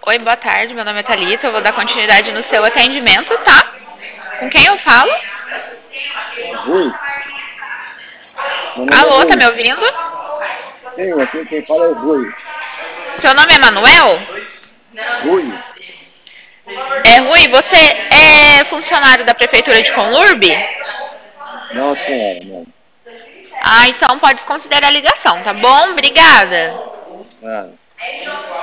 Oi, boa tarde, meu nome é Thalita, eu vou dar continuidade no seu atendimento, tá? Com quem eu falo? Rui? Meu nome é Alô, tá Rui. me ouvindo? Sim, aqui quem fala é o Rui. Seu nome é Manuel? Rui? É Rui, você é funcionário da Prefeitura de Conlurbe? Não, senhora, não. Ah, então pode considerar a ligação, tá bom? Obrigada. Ah.